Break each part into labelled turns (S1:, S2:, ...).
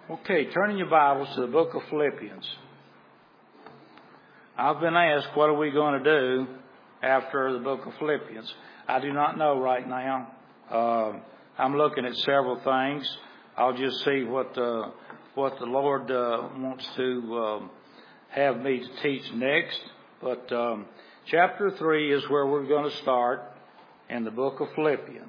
S1: Okay, turning your Bibles to the book of Philippians. I've been asked, what are we going to do after the book of Philippians? I do not know right now. I'm looking at several things. I'll just see what the Lord wants to have me to teach next. But chapter 3 is where we're going to start in the book of Philippians.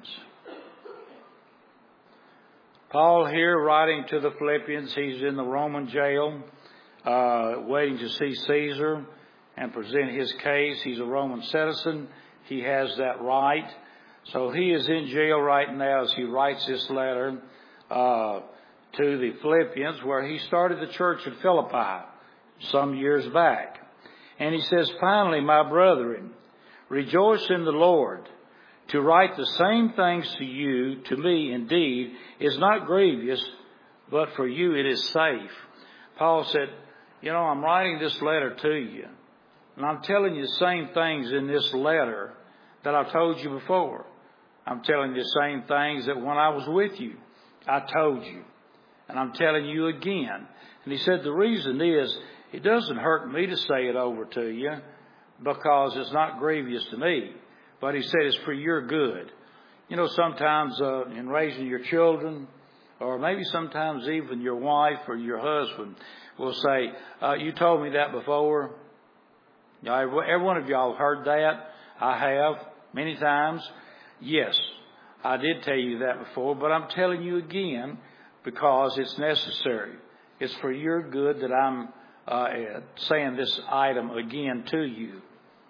S1: Paul here writing to the Philippians, he's in the Roman jail, waiting to see Caesar and present his case. He's a Roman citizen. He has that right. So he is in jail right now as he writes this letter to the Philippians, where he started the church at Philippi some years back. And he says, "Finally, my brethren, rejoice in the Lord. To write the same things to you, to me indeed, is not grievous, but for you it is safe." Paul said, I'm writing this letter to you, and I'm telling you the same things in this letter that I told you before. I'm telling you the same things that when I was with you, I told you. And I'm telling you again. And he said, the reason is, it doesn't hurt me to say it over to you, because it's not grievous to me. But he said it's for your good. Sometimes in raising your children, or maybe sometimes even your wife or your husband will say, you told me that before. Every one of y'all heard that. I have many times. Yes, I did tell you that before, but I'm telling you again because it's necessary. It's for your good that I'm saying this item again to you.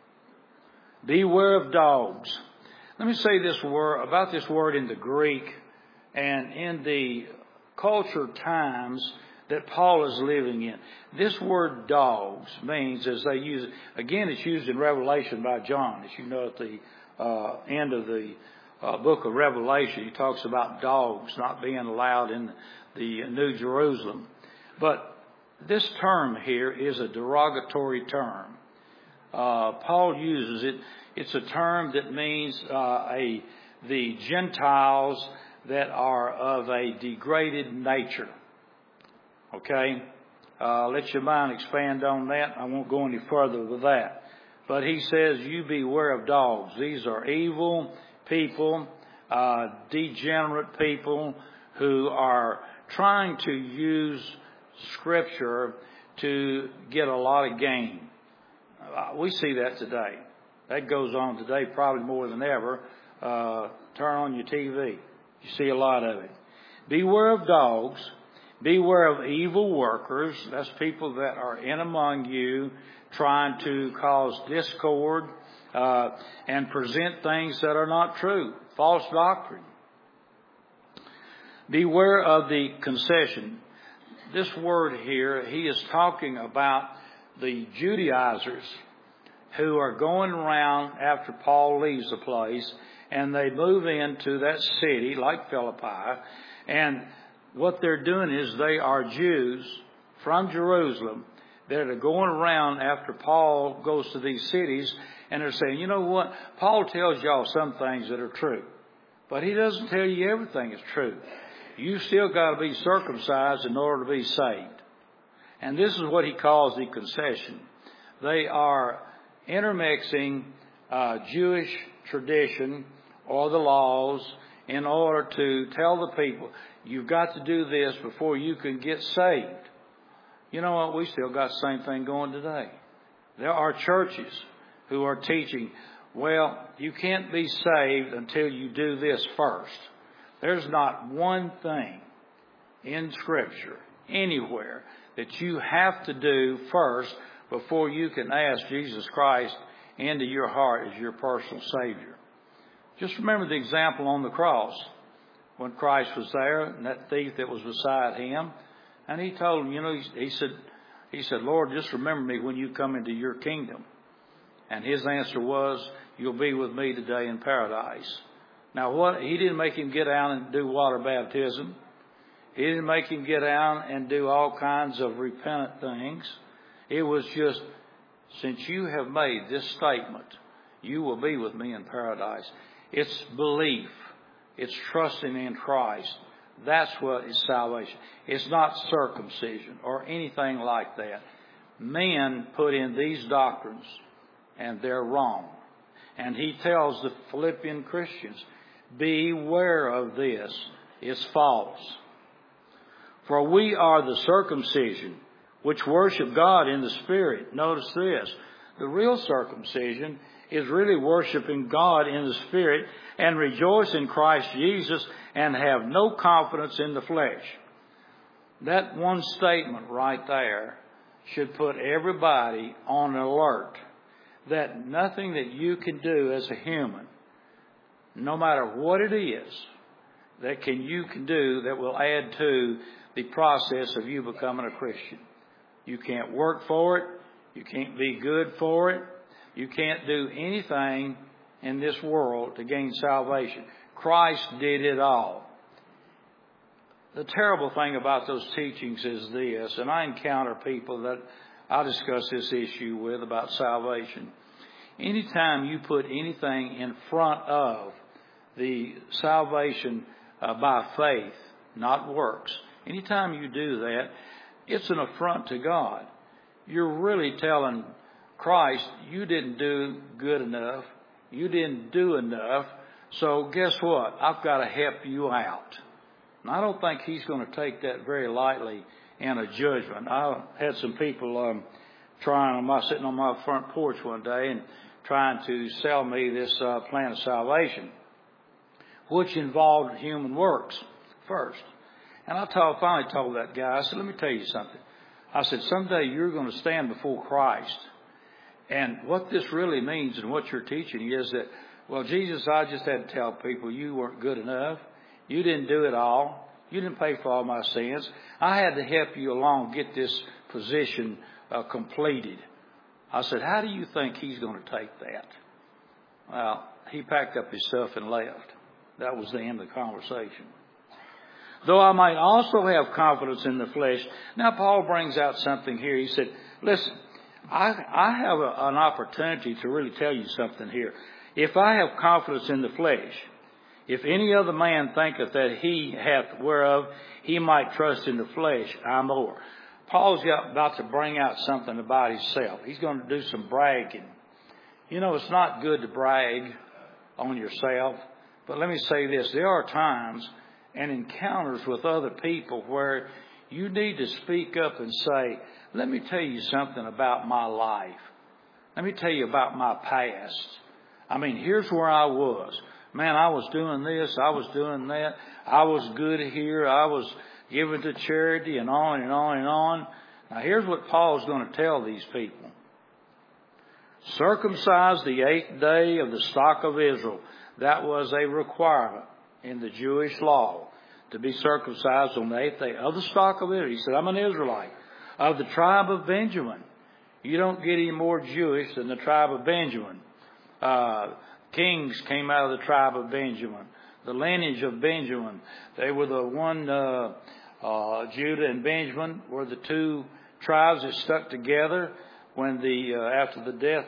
S1: Beware of dogs. Let me say this word about this word in the Greek and in the culture times that Paul is living in. This word dogs means, as they use it, again, it's used in Revelation by John. As you know, at the end of the book of Revelation, he talks about dogs not being allowed in the New Jerusalem. But this term here is a derogatory term. Paul uses it. It's a term that means the Gentiles that are of a degraded nature. Okay? Let your mind expand on that. I won't go any further with that. But he says, you beware of dogs. These are evil people, degenerate people who are trying to use Scripture to get a lot of gain. We see that today. That goes on today probably more than ever. Turn on your TV. You see a lot of it. Beware of dogs. Beware of evil workers. That's people that are in among you trying to cause discord and present things that are not true. False doctrine. Beware of the concession. This word here, he is talking about the Judaizers who are going around after Paul leaves the place, and they move into that city like Philippi, and what they're doing is they are Jews from Jerusalem that are going around after Paul goes to these cities, and they're saying, you know what, Paul tells y'all some things that are true, but he doesn't tell you everything is true. You still got to be circumcised in order to be saved. And this is what he calls the concession. They are intermixing Jewish tradition or the laws in order to tell the people, you've got to do this before you can get saved. You know what? We still got the same thing going today. There are churches who are teaching, well, you can't be saved until you do this first. There's not one thing in Scripture anywhere that you have to do first before you can ask Jesus Christ into your heart as your personal Savior. Just remember the example on the cross when Christ was there and that thief that was beside him. And he told him, he said, Lord, just remember me when you come into your kingdom. And his answer was, you'll be with me today in paradise. Now, he didn't make him get out and do water baptism. He didn't make him get out and do all kinds of repentant things. It was just, since you have made this statement, you will be with me in paradise. It's belief. It's trusting in Christ That's what is salvation. It's not circumcision or anything like that. Men put in these doctrines, and they're wrong. And he tells the Philippian Christians, beware of this. It's false. For we are the circumcision, which worship God in the Spirit. Notice this. The real circumcision is really worshiping God in the Spirit and rejoice in Christ Jesus and have no confidence in the flesh. That one statement right there should put everybody on alert that nothing that you can do as a human, no matter what it is, you can do that will add to the process of you becoming a Christian. You can't work for it. You can't be good for it. You can't do anything in this world to gain salvation. Christ did it all. The terrible thing about those teachings is this, and I encounter people that I discuss this issue with about salvation. Anytime you put anything in front of the salvation by faith, not works, anytime you do that, it's an affront to God. You're really telling Christ, you didn't do good enough. You didn't do enough. So guess what? I've got to help you out. And I don't think he's going to take that very lightly in a judgment. I had some people sitting on my front porch one day and trying to sell me this plan of salvation, which involved human works first. And I finally told that guy, I said, let me tell you something. I said, someday you're going to stand before Christ. And what this really means and what you're teaching is that, well, Jesus, I just had to tell people you weren't good enough. You didn't do it all. You didn't pay for all my sins. I had to help you along get this position completed. I said, how do you think he's going to take that? Well, he packed up his stuff and left. That was the end of the conversation. Though I might also have confidence in the flesh. Now, Paul brings out something here. He said, listen, I have an opportunity to really tell you something here. If I have confidence in the flesh, if any other man thinketh that he hath whereof he might trust in the flesh, I more. Paul's about to bring out something about himself. He's going to do some bragging. You know, it's not good to brag on yourself. But let me say this. There are times and encounters with other people where you need to speak up and say, let me tell you something about my life. Let me tell you about my past. I mean, here's where I was. Man, I was doing this. I was doing that. I was good here. I was giving to charity and on and on and on. Now, here's what Paul's going to tell these people. Circumcised the 8th day of the stock of Israel. That was a requirement in the Jewish law to be circumcised on the 8th day of the stock of Israel. He said, I'm an Israelite of the tribe of Benjamin. You don't get any more Jewish than the tribe of Benjamin. Kings came out of the tribe of Benjamin. The lineage of Benjamin. They were the one, Judah and Benjamin were the two tribes that stuck together when after the death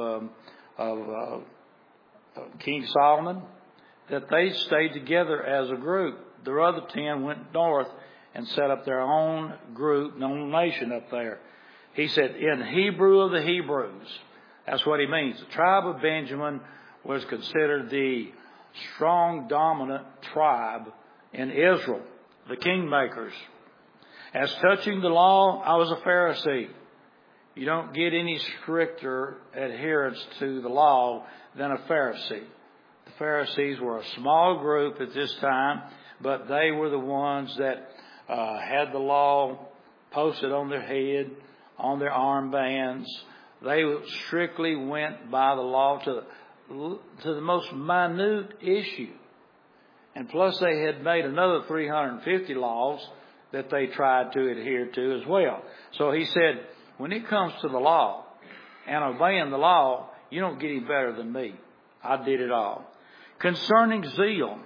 S1: of King Solomon, that they stayed together as a group. The other 10 went north and set up their own group, own nation up there. He said, in Hebrew of the Hebrews. That's what he means. The tribe of Benjamin was considered the strong, dominant tribe in Israel, the kingmakers. As touching the law, I was a Pharisee. You don't get any stricter adherence to the law than a Pharisee. The Pharisees were a small group at this time, but they were the ones that had the law posted on their head, on their armbands. They strictly went by the law to the most minute issue. And plus they had made another 350 laws that they tried to adhere to as well. So he said, when it comes to the law and obeying the law, you don't get any better than me. I did it all. Concerning zeal,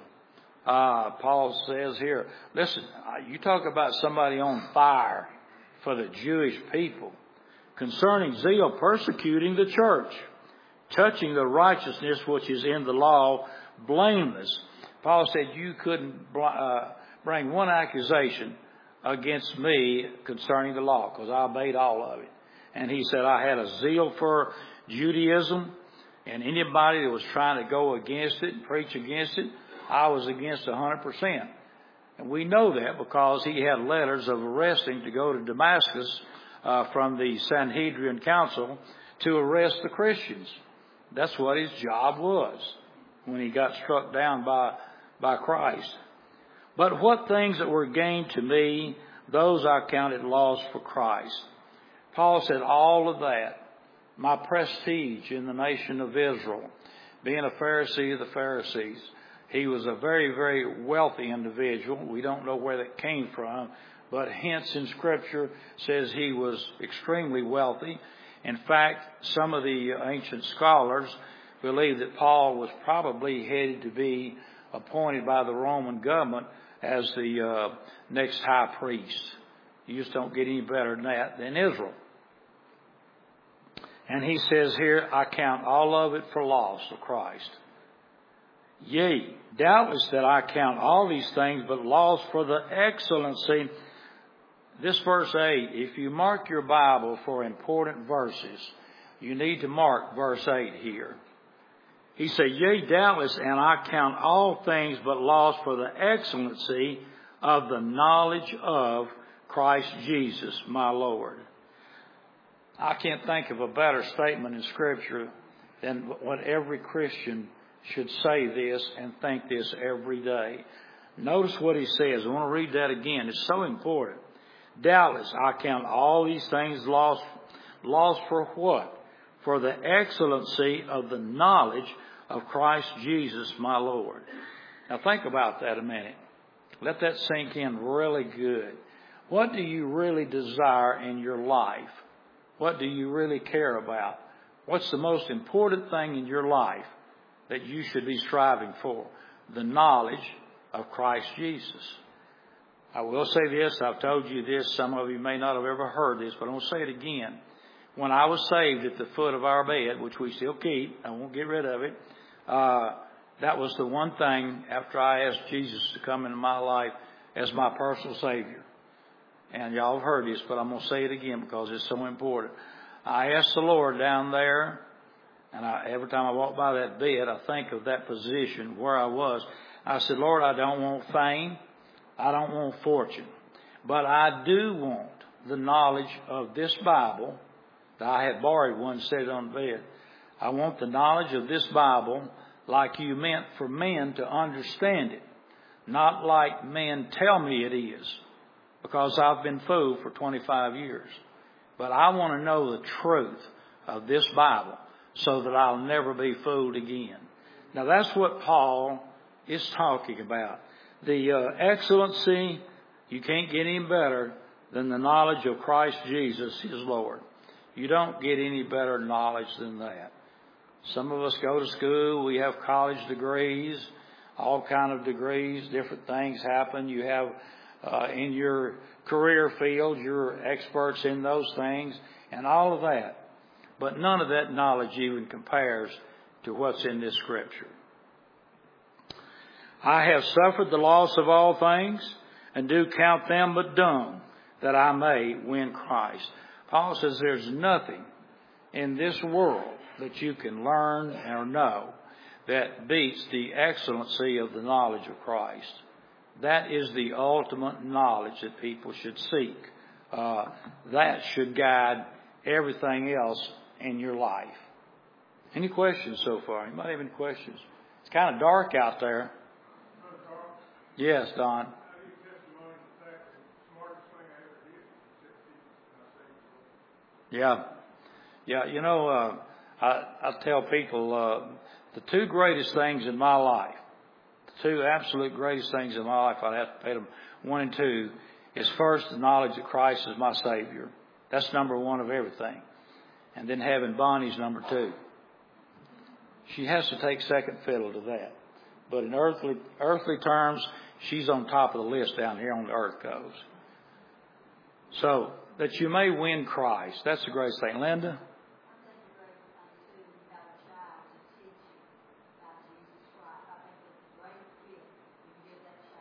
S1: Paul says here, listen, you talk about somebody on fire for the Jewish people. Concerning zeal, persecuting the church, touching the righteousness which is in the law, blameless. Paul said you couldn't bring one accusation against me concerning the law, because I obeyed all of it. And he said I had a zeal for Judaism, and anybody that was trying to go against it and preach against it, I was against 100%. And we know that because he had letters of arresting to go to Damascus from the Sanhedrin Council to arrest the Christians. That's what his job was when he got struck down by Christ. But what things that were gained to me, those I counted loss for Christ. Paul said all of that, my prestige in the nation of Israel, being a Pharisee of the Pharisees. He was a very, very wealthy individual. We don't know where that came from, but hints in Scripture says he was extremely wealthy. In fact, some of the ancient scholars believe that Paul was probably headed to be appointed by the Roman government as the next high priest. You just don't get any better than that than Israel. And he says here, I count all of it for loss of Christ. Yea, doubtless that I count all these things, but loss for the excellency. This verse 8, if you mark your Bible for important verses, you need to mark verse 8 here. He said, yea, doubtless, and I count all things but loss for the excellency of the knowledge of Christ Jesus, my Lord. I can't think of a better statement in Scripture than what every Christian should say this and think this every day. Notice what he says. I want to read that again. It's so important. Doubtless, I count all these things lost for what? For the excellency of the knowledge of Christ Jesus, my Lord. Now think about that a minute. Let that sink in really good. What do you really desire in your life? What do you really care about? What's the most important thing in your life that you should be striving for? The knowledge of Christ Jesus. I will say this. I've told you this. Some of you may not have ever heard this, but I'm going to say it again. When I was saved at the foot of our bed, which we still keep, I won't get rid of it, that was the one thing after I asked Jesus to come into my life as my personal Savior. And y'all have heard this, but I'm going to say it again because it's so important. I asked the Lord down there, and every time I walk by that bed, I think of that position where I was. I said, Lord, I don't want fame. I don't want fortune. But I do want the knowledge of this Bible. I had borrowed one, set it on the bed. I want the knowledge of this Bible like you meant for men to understand it. Not like men tell me it is. Because I've been fooled for 25 years. But I want to know the truth of this Bible so that I'll never be fooled again. Now that's what Paul is talking about. The excellency, you can't get any better than the knowledge of Christ Jesus, his Lord. You don't get any better knowledge than that. Some of us go to school, we have college degrees, all kind of degrees, different things happen. You have in your career field, you're experts in those things and all of that. But none of that knowledge even compares to what's in this Scripture. I have suffered the loss of all things and do count them but dung that I may win Christ. Paul says there's nothing in this world that you can learn or know that beats the excellency of the knowledge of Christ. That is the ultimate knowledge that people should seek. That should guide everything else in your life. Any questions so far? Anybody have any questions? It's kind of dark out there. Yes, Don. Yeah. You know, I tell people the two greatest things in my life, the two absolute greatest things in my life, I'd have to pay them 1 and 2, is first the knowledge that Christ is my Savior. That's number 1 of everything. And then having Bonnie's number 2. She has to take second fiddle to that. But in earthly terms, she's on top of the list down here on the earth goes. So, that you may win Christ. That's the greatest thing. Linda? That's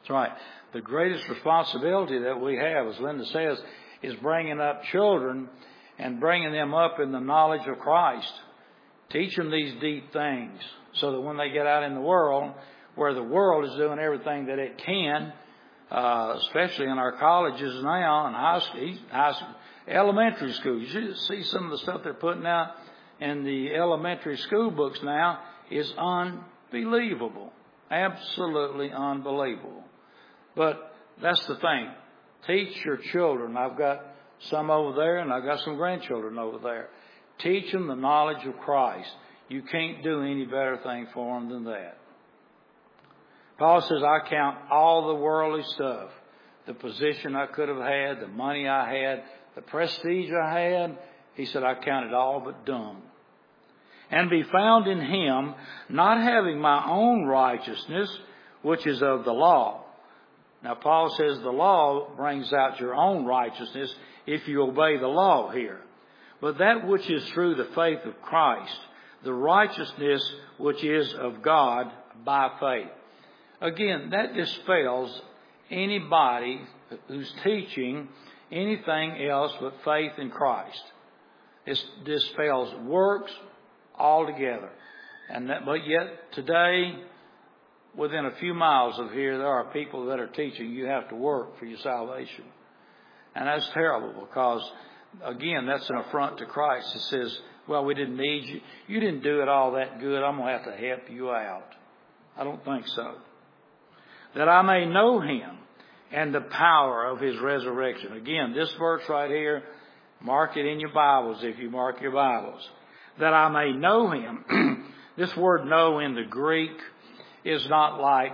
S1: That's right. The greatest responsibility that we have, as Linda says, is bringing up children and bringing them up in the knowledge of Christ. Teach them these deep things so that when they get out in the world, where the world is doing everything that it can, especially in our colleges now and high school, elementary schools. You should see some of the stuff they're putting out in the elementary school books now is unbelievable. Absolutely unbelievable. But that's the thing. Teach your children. I've got some over there and I've got some grandchildren over there. Teach them the knowledge of Christ. You can't do any better thing for them than that. Paul says, I count all the worldly stuff, the position I could have had, the money I had, the prestige I had. He said, I count it all but dung. And be found in Him, not having my own righteousness, which is of the law. Now, Paul says the law brings out your own righteousness if you obey the law here. But that which is through the faith of Christ, the righteousness which is of God by faith. Again, that dispels anybody who's teaching anything else but faith in Christ. It dispels works altogether. But yet today, within a few miles of here, there are people that are teaching you have to work for your salvation. And that's terrible because, again, that's an affront to Christ. It says, well, we didn't need you. You didn't do it all that good. I'm going to have to help you out. I don't think so. That I may know Him and the power of His resurrection. Again, this verse right here, mark it in your Bibles if you mark your Bibles. That I may know Him. This word know in the Greek is not like,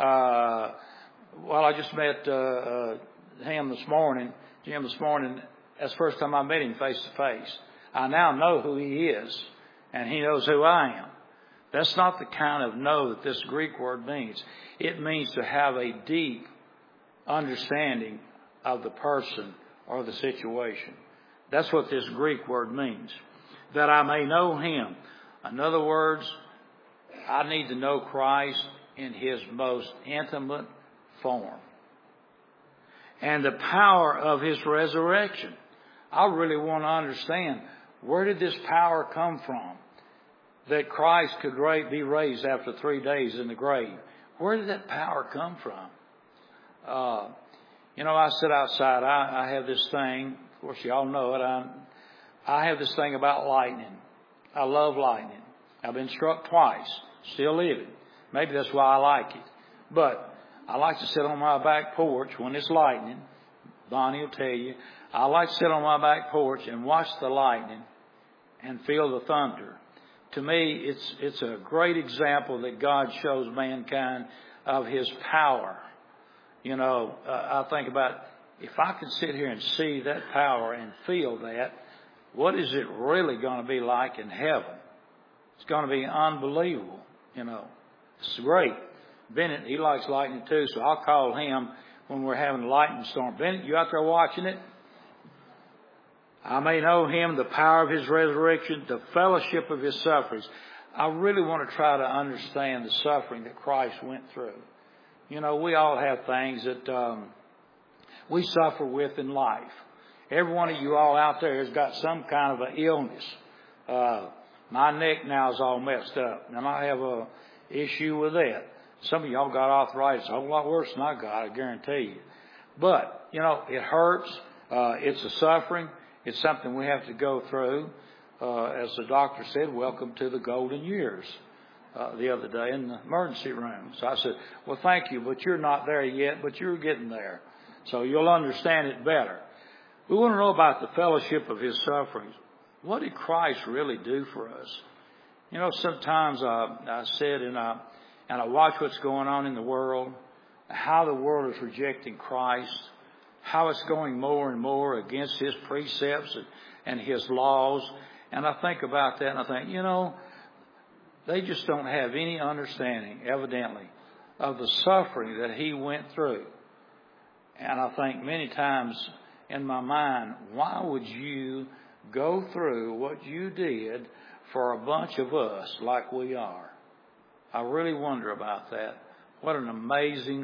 S1: I just met Jim this morning. That's the first time I met him face to face. I now know who he is, and he knows who I am. That's not the kind of know that this Greek word means. It means to have a deep understanding of the person or the situation. That's what this Greek word means. That I may know Him. In other words, I need to know Christ in His most intimate form. And the power of His resurrection. I really want to understand, where did this power come from? That Christ could be raised after 3 days in the grave. Where did that power come from? I sit outside. I have this thing. Of course, y'all know it. I have this thing about lightning. I love lightning. I've been struck twice. Still living. Maybe that's why I like it. But I like to sit on my back porch when it's lightning. Bonnie will tell you. I like to sit on my back porch and watch the lightning and feel the thunder. To me, it's a great example that God shows mankind of His power. I think about, if I could sit here and see that power and feel that, what is it really going to be like in heaven? It's going to be unbelievable. It's great. Bennett, he likes lightning too, so I'll call him when we're having a lightning storm. Bennett, you out there watching it? I may know Him, the power of His resurrection, the fellowship of His sufferings. I really want to try to understand the suffering that Christ went through. We all have things that we suffer with in life. Every one of you all out there has got some kind of an illness. My neck now is all messed up, and I have a issue with that. Some of y'all got arthritis a whole lot worse than I got, I guarantee you. But, it hurts. It's a suffering. It's something we have to go through. As the doctor said, welcome to the golden years the other day in the emergency room. So I said, well, thank you, but you're not there yet, but you're getting there. So you'll understand it better. We want to know about the fellowship of His sufferings. What did Christ really do for us? Sometimes I sit and I watch what's going on in the world, how the world is rejecting Christ, how it's going more and more against His precepts and His laws. And I think about that and I think, they just don't have any understanding, evidently, of the suffering that He went through. And I think many times in my mind, why would you go through what you did for a bunch of us like we are? I really wonder about that. What an amazing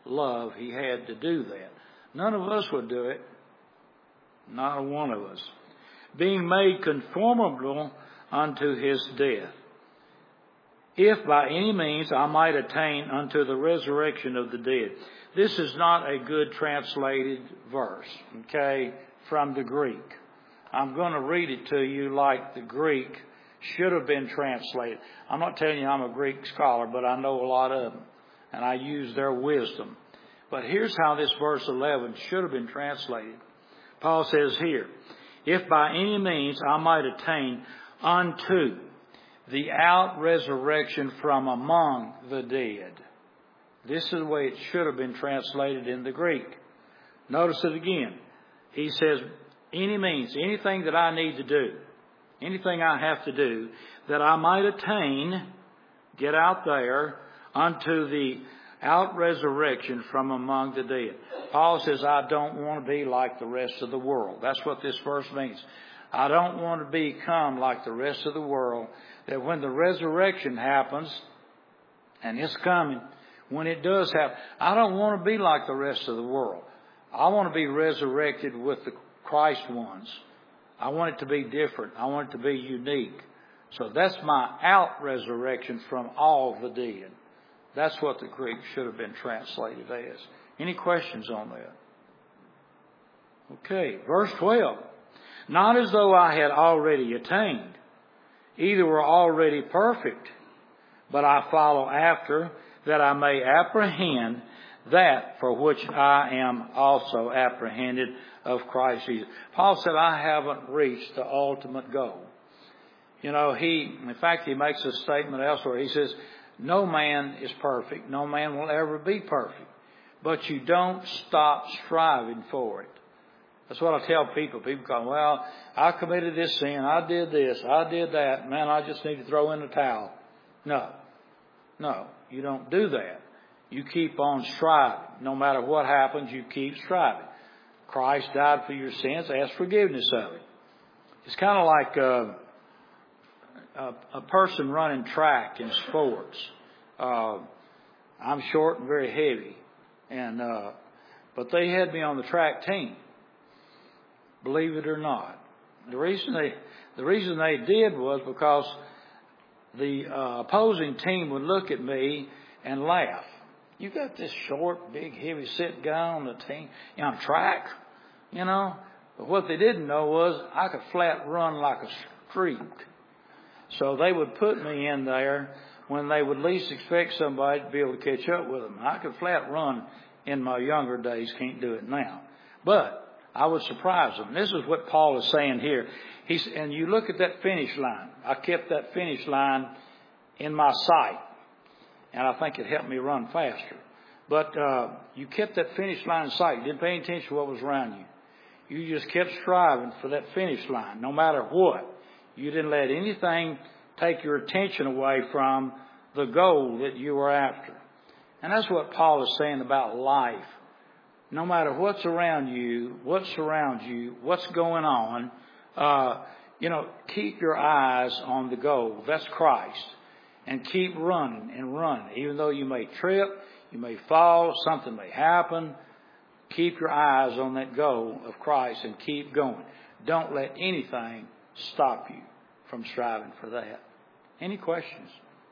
S1: love, He had to do that. None of us would do it. Not one of us. Being made conformable unto His death, if by any means I might attain unto the resurrection of the dead. This is not a good translated verse, okay, from the Greek. I'm going to read it to you like the Greek should have been translated. I'm not telling you I'm a Greek scholar, but I know a lot of them, and I use their wisdom. But here's how this verse 11 should have been translated. Paul says here, if by any means I might attain unto the out-resurrection from among the dead. This is the way it should have been translated in the Greek. Notice it again. He says, any means, anything that I need to do, anything I have to do, that I might attain, get out there, unto the out-resurrection from among the dead. Paul says, I don't want to be like the rest of the world. That's what this verse means. I don't want to become like the rest of the world, that when the resurrection happens, and it's coming, when it does happen, I don't want to be like the rest of the world. I want to be resurrected with the Christ ones. I want it to be different. I want it to be unique. So that's my out-resurrection from all the dead. That's what the Greek should have been translated as. Any questions on that? Okay, verse 12. Not as though I had already attained, either were already perfect, but I follow after, that I may apprehend that for which I am also apprehended of Christ Jesus. Paul said, I haven't reached the ultimate goal. You know, in fact, he makes a statement elsewhere. He says, no man is perfect. No man will ever be perfect. But you don't stop striving for it. That's what I tell people. People go, well, I committed this sin. I did this. I did that. Man, I just need to throw in the towel. No, you don't do that. You keep on striving. No matter what happens, you keep striving. Christ died for your sins. Ask forgiveness of it. It's kind of like a person running track in sports. I'm short and very heavy, but they had me on the track team. Believe it or not, the reason they did was because the opposing team would look at me and laugh. You got this short, big, heavy set guy on the team on track, you know. But what they didn't know was I could flat run like a streak. So they would put me in there when they would least expect somebody to be able to catch up with them. I could flat run in my younger days, can't do it now. But I would surprise them. This is what Paul is saying here. And you look at that finish line. I kept that finish line in my sight. And I think it helped me run faster. But you kept that finish line in sight. You didn't pay any attention to what was around you. You just kept striving for that finish line, no matter what. You didn't let anything take your attention away from the goal that you were after. And that's what Paul is saying about life. No matter what's around you, what surrounds you, what's going on, keep your eyes on the goal. That's Christ. And keep running and running. Even though you may trip, you may fall, something may happen. Keep your eyes on that goal of Christ and keep going. Don't let anything stop you from striving for that. Any questions?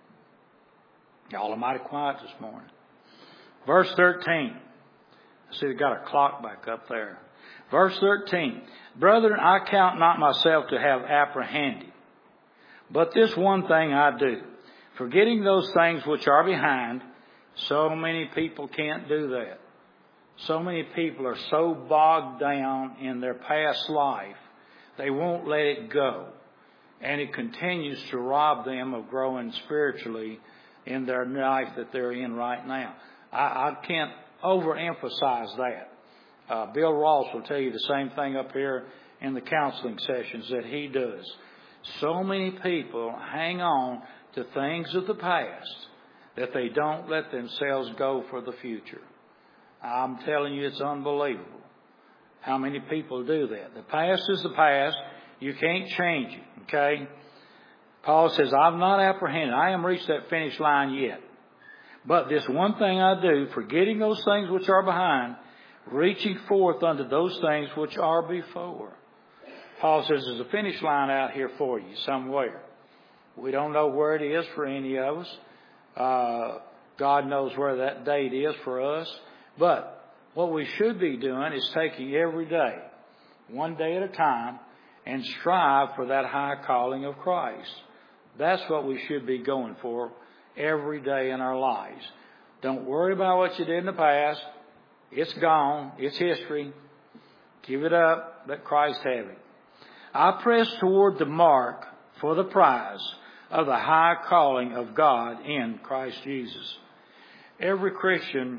S1: Y'all are mighty quiet this morning. Verse 13. See, they got a clock back up there. Verse 13. Brethren, I count not myself to have apprehended, but this one thing I do, forgetting those things which are behind. So many people can't do that. So many people are so bogged down in their past life, they won't let it go. And it continues to rob them of growing spiritually in their life that they're in right now. I can't overemphasize that. Bill Ross will tell you the same thing up here in the counseling sessions that he does. So many people hang on to things of the past that they don't let themselves go for the future. I'm telling you, it's unbelievable how many people do that. The past is the past. You can't change it, okay? Paul says, I've not apprehended. I haven't reached that finish line yet. But this one thing I do, forgetting those things which are behind, reaching forth unto those things which are before. Paul says there's a finish line out here for you somewhere. We don't know where it is for any of us. God knows where that date is for us. But what we should be doing is taking every day, one day at a time, and strive for that high calling of Christ. That's what we should be going for every day in our lives. Don't worry about what you did in the past. It's gone. It's history. Give it up. Let Christ have it. I press toward the mark for the prize of the high calling of God in Christ Jesus. Every Christian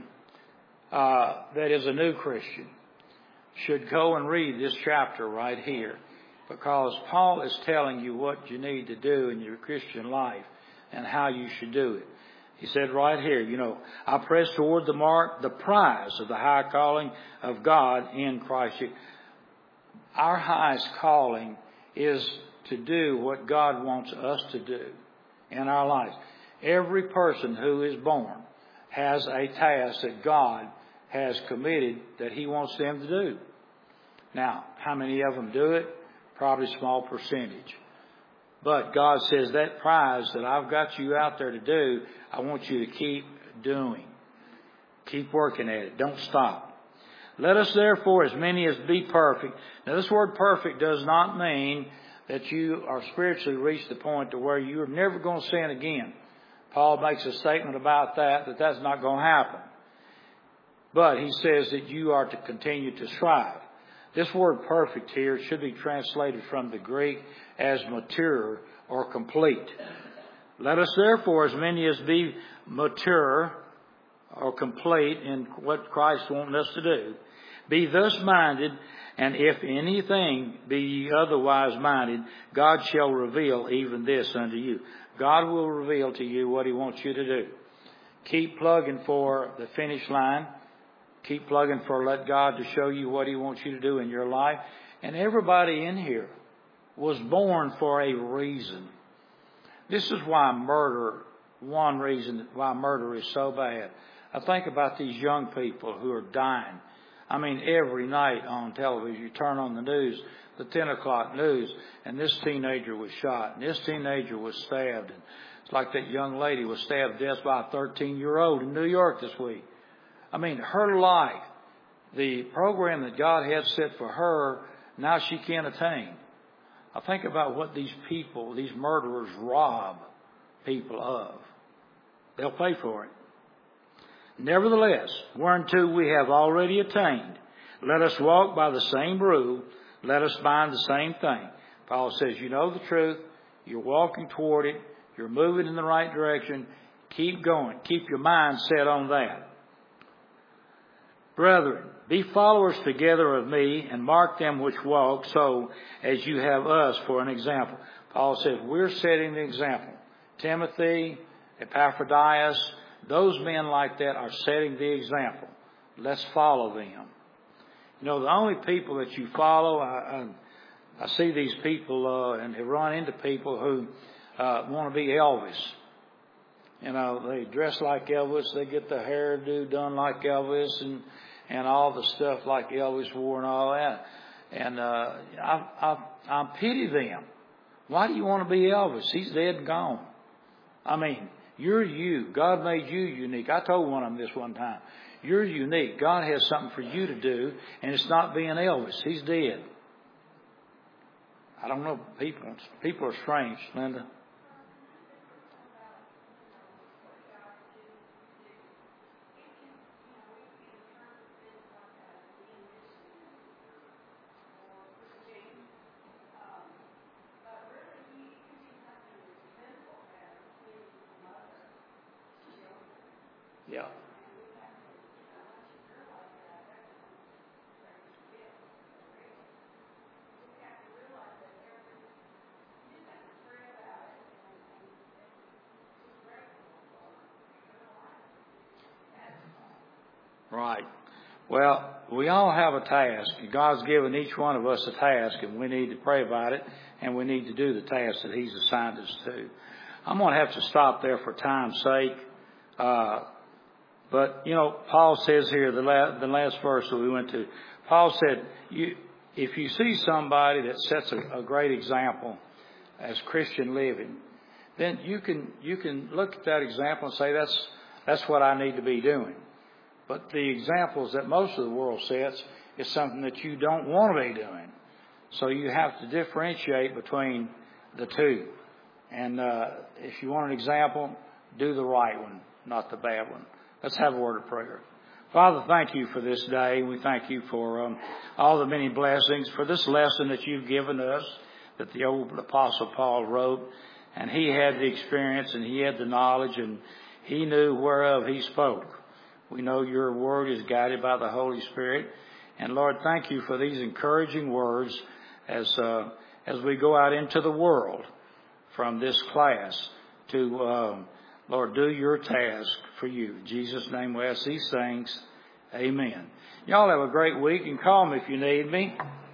S1: that is a new Christian should go and read this chapter right here, because Paul is telling you what you need to do in your Christian life and how you should do it. He said right here, I press toward the mark, the prize of the high calling of God in Christ Jesus. Our highest calling is to do what God wants us to do in our lives. Every person who is born has a task that God has committed that He wants them to do. Now, how many of them do it? Probably a small percentage. But God says that prize that I've got you out there to do, I want you to keep doing. Keep working at it. Don't stop. Let us therefore, as many as be perfect. Now, this word perfect does not mean that you are spiritually reached the point to where you're never going to sin again. Paul makes a statement about that's not going to happen. But he says that you are to continue to strive. This word perfect here should be translated from the Greek as mature or complete. Let us therefore, as many as be mature or complete in what Christ wants us to do, be thus minded, and if anything be ye otherwise minded, God shall reveal even this unto you. God will reveal to you what He wants you to do. Keep plugging for the finish line. Keep plugging for let God to show you what He wants you to do in your life. And everybody in here was born for a reason. This is why one reason why murder is so bad. I think about these young people who are dying. I mean, every night on television, you turn on the news, the 10 o'clock news, and this teenager was shot, and this teenager was stabbed. And it's like that young lady was stabbed to death by a 13-year-old in New York this week. I mean, her life, the program that God had set for her, now she can't attain. I think about what these people, these murderers, rob people of. They'll pay for it. Nevertheless, whereunto we have already attained, let us walk by the same rule, let us bind the same thing. Paul says, you know the truth, you're walking toward it, you're moving in the right direction, keep going, keep your mind set on that. Brethren, be followers together of me, and mark them which walk so as you have us for an example. Paul says, we're setting the example. Timothy, Epaphroditus, those men like that are setting the example. Let's follow them. The only people that you follow, I see these people and they run into people who want to be Elvis. They dress like Elvis. They get the hairdo done like Elvis and all the stuff like Elvis wore and all that. And I pity them. Why do you want to be Elvis? He's dead and gone. I mean, you're you. God made you unique. I told one of them this one time. You're unique. God has something for you to do, and it's not being Elvis. He's dead. I don't know. People are strange, Linda. Yeah. Right. Well, we all have a task. God's given each one of us a task, and we need to pray about it, and we need to do the task that He's assigned us to. I'm going to have to stop there for time's sake. But, Paul says here, the last verse that we went to, Paul said, if you see somebody that sets a great example as Christian living, then you can look at that example and say, that's what I need to be doing. But the examples that most of the world sets is something that you don't want to be doing. So you have to differentiate between the two. And if you want an example, do the right one, not the bad one. Let's have a word of prayer. Father, thank you for this day. We thank you for all the many blessings, for this lesson that you've given us, that the old Apostle Paul wrote. And he had the experience and he had the knowledge and he knew whereof he spoke. We know your word is guided by the Holy Spirit. And Lord, thank you for these encouraging words as we go out into the world from this class to, Lord, do your task for you. In Jesus' name we ask these things. Amen. Y'all have a great week and call me if you need me.